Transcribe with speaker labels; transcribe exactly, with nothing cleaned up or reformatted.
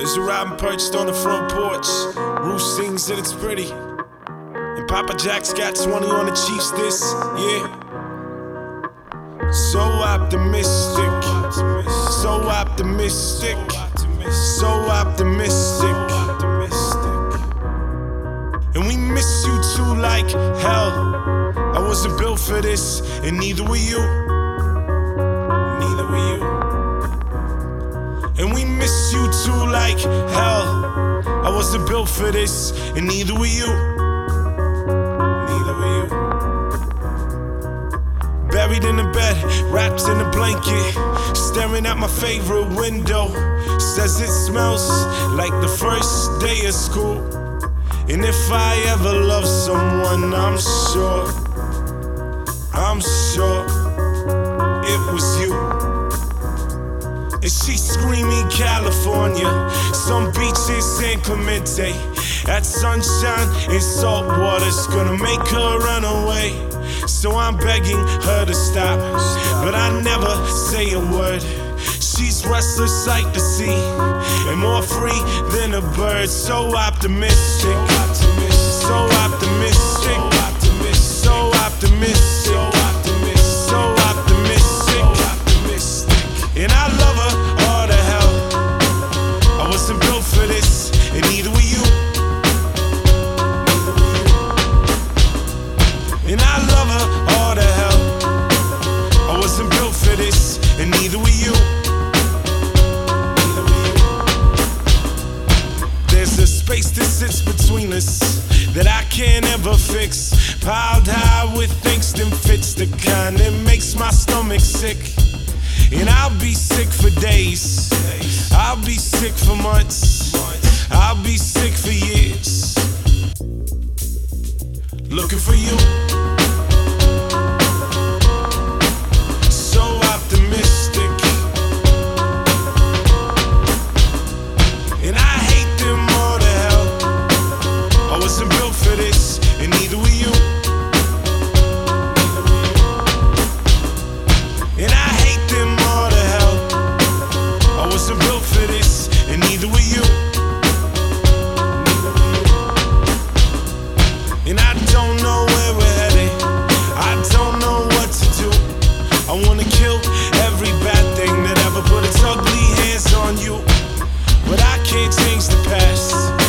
Speaker 1: There's a robin perched on the front porch. Ruth sings and it's pretty. And Papa Jack's got twenty on the Chiefs this, yeah. So optimistic, so optimistic, so optimistic. And we miss you too like hell. I wasn't built for this, and neither were you. Neither were you. And we miss you too like hell. I wasn't built for this, and neither were you. Neither were you. Buried in the bed, wrapped in a blanket, staring at my favorite window. Says it smells like the first day of school. And if I ever love someone, I'm sure, I'm sure it was you. And she's screaming California, some beaches San Clemente. That sunshine and salt water's gonna make her run away. So I'm begging her to stop, but I never say a word. She's restless sight to see, and more free than a bird. So optimistic, so optimistic, so optimistic, so optimistic. And I love her all the hell. I wasn't built for this, and neither were you. And I love her all the hell. I wasn't built for this, and neither were you. There's a space that sits between us that I can't ever fix. Piled high with angst and fits, the kind that makes my stomach sick. And I'll be sick for days, I'll be sick for months, I'll be sick for years, looking for you. So optimistic, and I hate them all to hell. I wasn't built for this, and neither were you. And I hate them all to hell. I wasn't built for this, and neither were you. And I don't know where we're headed, I don't know what to do. I wanna kill every bad thing that ever put its ugly hands on you, but I can't change the past.